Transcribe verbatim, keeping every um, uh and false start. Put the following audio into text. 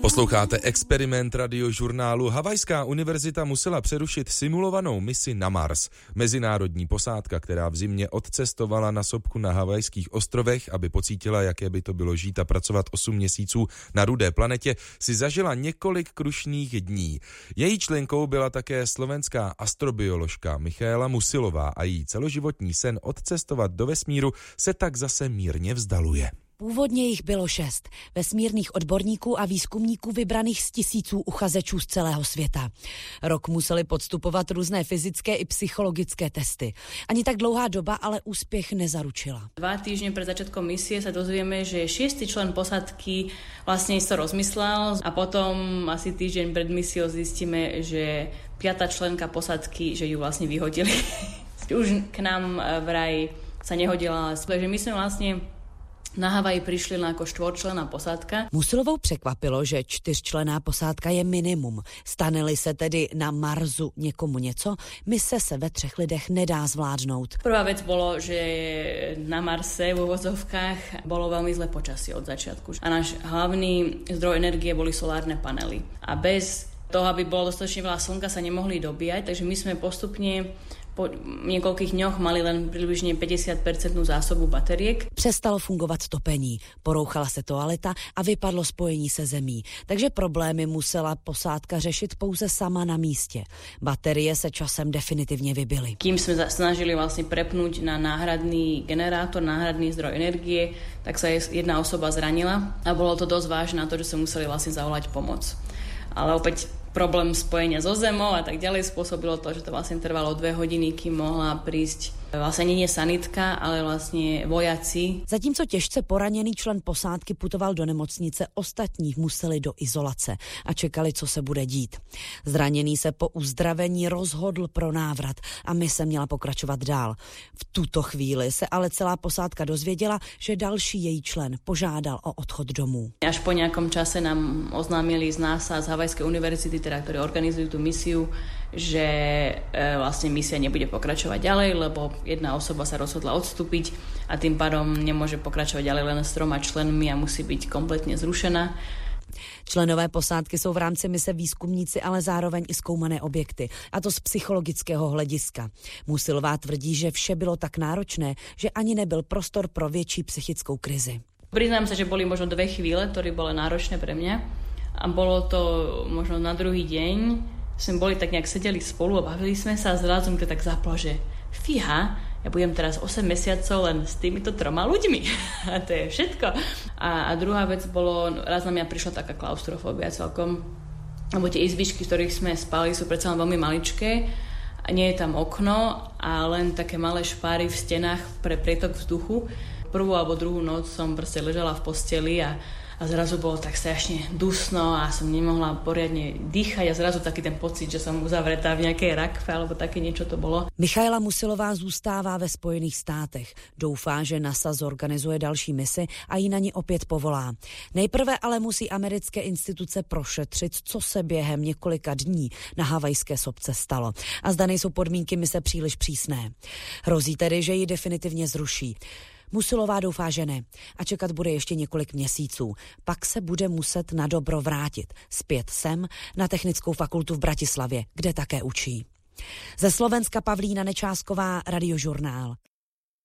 Posloucháte Experiment radiožurnálu. Havajská univerzita musela přerušit simulovanou misi na Mars. Mezinárodní posádka, která v zimě odcestovala na sopku na Havajských ostrovech, aby pocítila, jaké by to bylo žít a pracovat osm měsíců na rudé planetě, si zažila několik krušných dní. Její členkou byla také slovenská astrobioložka Michaela Musilová a její celoživotní sen odcestovat do vesmíru se tak zase mírně vzdaluje. Původně jich bylo šest, vesmírných odborníků a výzkumníků vybraných z tisíců uchazečů z celého světa. Rok museli podstupovat různé fyzické i psychologické testy. Ani tak dlouhá doba ale úspěch nezaručila. Dva týždne pred začiatkom misie sa dozvieme, že šiestý člen posádky vlastne to rozmyslel a potom asi týždeň pred misiou zistíme, že piata členka posádky, že ju vlastne vyhodili. Už k nám vraj sa nehodila, takže my sme vlastne na Havaji přišli na jako štvorčlenná posádka. Musilovou překvapilo, že čtyřčlenná posádka je minimum. Stane-li se tedy na Marsu někomu něco, mise se ve třech lidech nedá zvládnout. Prvá vec bolo, že na Marse vo vozovkách bolo veľmi zlé počasie od začiatku. A náš hlavný zdroj energie boli solárne panely. A bez toho, aby bolo dostatočne veľa slnka, sa nemohli dobíjať, takže my sme postupne po niekoľkých dňoch mali len približne päťdesiat percent zásobu bateriek. Přestalo fungovat topení, porouchala se toaleta a vypadlo spojení se zemí, takže problémy musela posádka řešit pouze sama na místě. Baterie se časem definitivně vybily. Kým sme snažili vlastne prepnúť na náhradný generátor, náhradný zdroj energie, tak sa jedna osoba zranila a bolo to dosť vážne na to, že sa museli vlastne zavolať pomoc. Ale opäť problém spojenia so zemou a tak ďalej spôsobilo to, že to vlastne trvalo dve hodiny, kým mohla prísť vlastne nie sanitka, ale vlastne vojaci. Zatímco těžce poraněný člen posádky putoval do nemocnice, ostatní museli do izolace a čekali, co se bude dít. Zraněný se po uzdravení rozhodl pro návrat a mise měla pokračovat dál. V tuto chvíli se ale celá posádka dozvěděla, že další její člen požádal o odchod domů. Až po nejakom čase nám oznámili z NASA, z Havajskej univerzity, teda, ktorí organizujú tú misiu, že e, vlastne misia nebude pokračovať ďalej, lebo jedna osoba sa rozhodla odstúpiť a tým pádom nemôže pokračovať ďalej len s troma členmi a musí byť kompletne zrušená. Členové posádky jsou v rámci mise výzkumníci, ale zároveň i zkoumané objekty, a to z psychologického hlediska. Musilová tvrdí, že vše bylo tak náročné, že ani nebyl prostor pro větší psychickou krizi. Priznám sa, že boli možno dve chvíle, ktoré boli náročné pre mňa a bolo to možno na druhý deň. Sme boli tak nejak sedeli spolu a bavili sme sa a zrazu mi to tak zaplo, že fíha, ja budem teraz osem mesiacov len s týmito troma ľuďmi. A to je všetko. A, a druhá vec bolo, raz na mňa prišla taká klaustrofóbia celkom, lebo tie izbičky, v ktorých sme spali, sú predsa len veľmi maličké a nie je tam okno a len také malé špáry v stenách pre prietok vzduchu. Prvú alebo druhú noc som proste ležala v posteli a a zrazu bolo tak strašne dusno a som nemohla poriadne dýchať a zrazu taký ten pocit, že som uzavretá v nejakej rakve alebo také niečo to bolo. Michaela Musilová zůstává ve Spojených státech. Doufá, že NASA zorganizuje další misi a ji na ní opět povolá. Nejprve ale musí americké instituce prošetřit, co se během několika dní na havajské sopce stalo. A zda nejsou podmínky mise příliš přísné. Hrozí tedy, že ji definitivně zruší. Musilová doufá, že ne. A čekat bude ještě několik měsíců. Pak se bude muset na dobro vrátit. Zpět sem na Technickou fakultu v Bratislavě, kde také učí. Ze Slovenska Pavlína Nečásková, Radiožurnál.